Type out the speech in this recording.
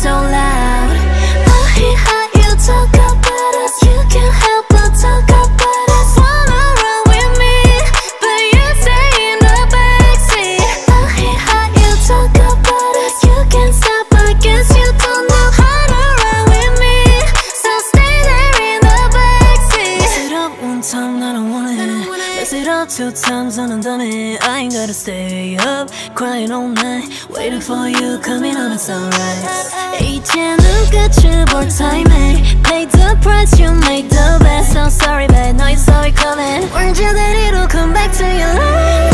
so loud. I hear how you talk about us. You can't help but talk about us. Wanna run with me, but you stay in the backseat. I hear how you talk about us. You can't stop, I guess you don't know how to run with me, so stay there in the backseat. Mess it up one time, I don't want it. Mess it up 2 times and I'm done it. I ain't gotta stay up, crying all night, waiting for you coming on at sunrise. 이제는 끝을 볼 timing. Pay the price, you made the best. I'm sorry but I know you saw it coming. Warned you that it'll come back to your life.